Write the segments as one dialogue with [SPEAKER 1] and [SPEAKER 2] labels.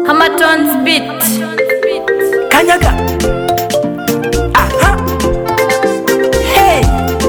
[SPEAKER 1] Hammerton's beat.
[SPEAKER 2] Kanyaga. Aha. Hey.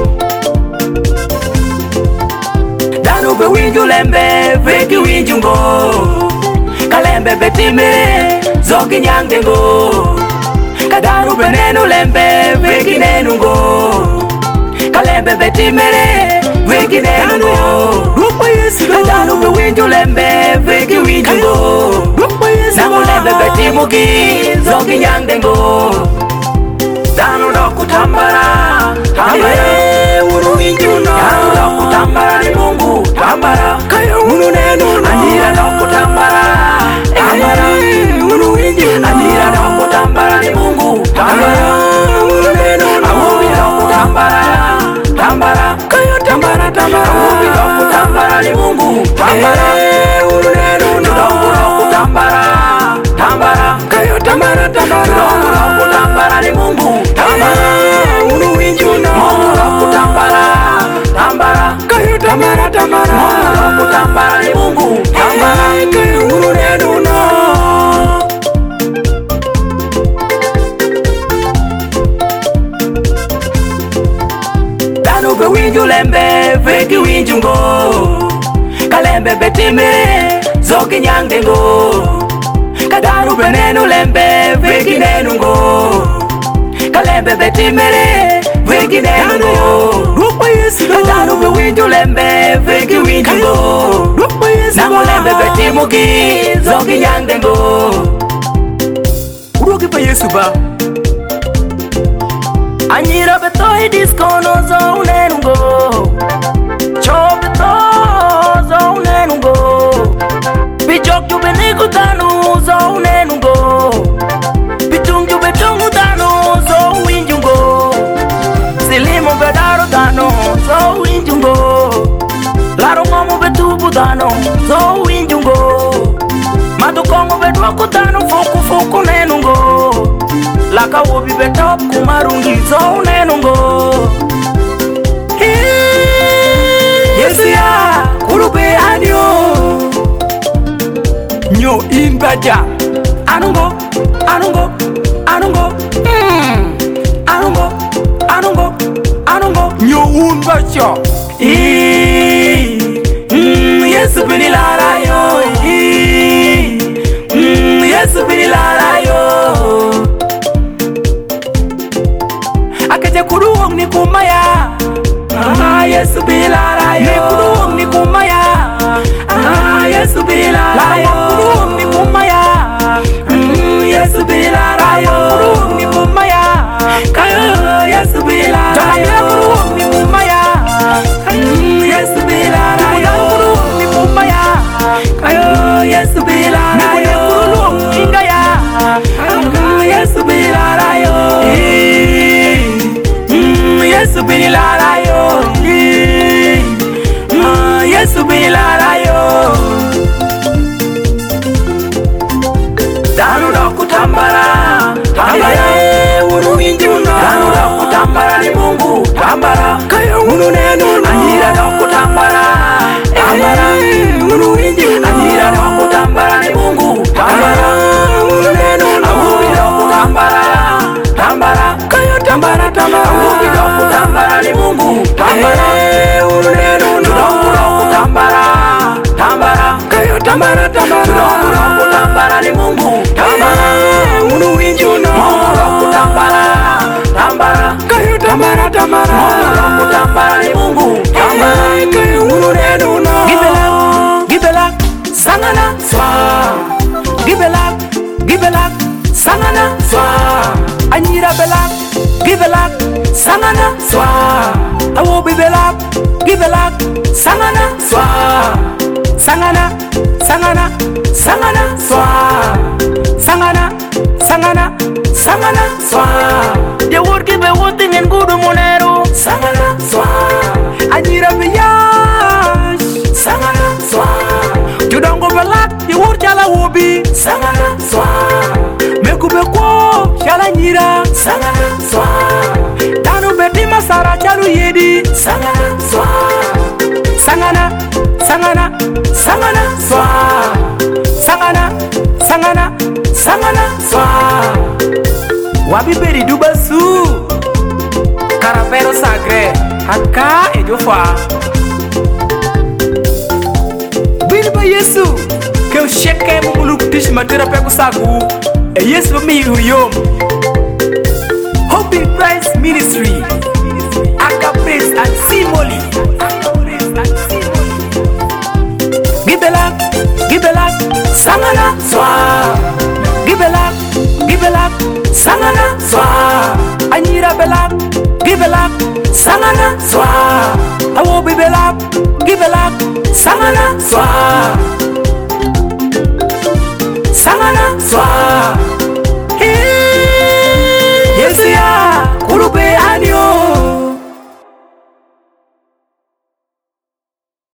[SPEAKER 2] Danu be winju lembe, veki winju ngo. Kalembe betime, zogi nyangde ngo. Kadanu be nenu lembe, veki nenu ngo. Kalembe betimere, veki nenu ngo. Kadanu be winju lembe, veki winju ngo. Namu lembe betimuki, zogi nyangde ngo. Danu do kutambara, tambara. Unu winju no. Danu do kutambara ni Mungu, tambara. Unu nenu no. Anira do kutambara, tambara. Unu winju no. Anira do kutambara ni Mungu, tambara. Unu nenu no. Awubi do kutambara, tambara. Tambara, tambara. Awubi do kutambara ni Mungu, tambara. Unu nenu no. Do kutambara, tambara. Tambara, tambara. Do kutambara ni Mungu, tambara. Unu winju no. Do kutambara, tambara. Tambara, tambara. Do kutambara ni Mungu, tambara. Unu nenu no. Danu be winju lembe, veki winju ngo. Kalembe betime, zogi nyangde ngo. Kadanu be nenu lembe, veki nenu ngo. Kalembe betimere, veki nenu ngo. Kadanu be winju lembe, veki winju ngo. Namu lembe betimuki, zogi nyangde ngo. Uruki pa Yesu ba. Anyira betoi diskono zo unenu ngo. Chobeto zo unenu ngo. Bijok jube niku tanu zo unenu ngo. Bitung jube tungu tanu zo winju ngo. Silimo bedaro tanu zo winju ngo. Laro ngomu betubu tanu zo winju ngo. Matukongu bedwaku tanu fuku fuku nenu ngo. Laka wobi betop kumarungi zo nenu ngo. Yesu ya kurube adio. Nyo imbaja. Anungo, anungo, anungo. Anungo, anungo, anungo. Nyo unbaja. Yesu bini lara yo. Yesu bini lara yo. Akaje kuruong ni kumaya. Yesu bilara yo. Ni kuruong ni kumaya. Yesu bilara yo. Kuruong ni kumaya. Yesu bilara yo. Kuruong ni kumaya. Kayo Yesu bilara yo. Kuruong ni kumaya. Yesu bilara yo. Kuruong ni kumaya. Kayo Yesu bilara yo. Kuruong ingaya. Yesu bilara yo. Yesu bilara yo. Yesu bilara yo. Danu do kutambara, tambara. Unu winju no. Danu do kutambara ni Mungu, tambara. Unu nenu no. Anira do kutambara, tambara. Unu winju no. Anira do kutambara ni Mungu, tambara. Unu nenu no. Awubi do kutambara, tambara. Tambara, tambara. Awubi do kutambara ni Mungu, tambara. Unu nenu no. Do kutambara, tambara. Tambara, tambara. Do kutambara ni Mungu, tambara. Unu winju no. Do kutambara, tambara. Tambara, tambara. Do kutambara ni Mungu, tambara. Unu nenu no. Gibelak, sangana swa. Gibelak, sangana swa. Anyira belak, gibelak, sangana swa. Awobi belak, gibelak, sangana swa. Sangana, sangana, sangana swa. Sangana, sangana, sangana swa. The word give a one thing and good monero. Sangana swa. Anyira biyash. Sangana swa. You don't go belak, the word jala wobi. Sangana swa. Mekubeko, shala nyira. Sangana swa. Danu beti masara chalu yedi. Sangana swa. Sangana, sangana, sangana swa. Sangana, sangana, sangana swa wabi beri dubasu carapero sagre haka ejofa bilba Yesu que o cheque muluk tish matera pego sagu e Yesu mi huyom Hope in Christ Ministry Aka Praise and Simoli Gibelak, sangana swa Gibelak, sangana swa Anyira belak, gibelak, sangana swa Awo bibelak, gibelak, sangana swa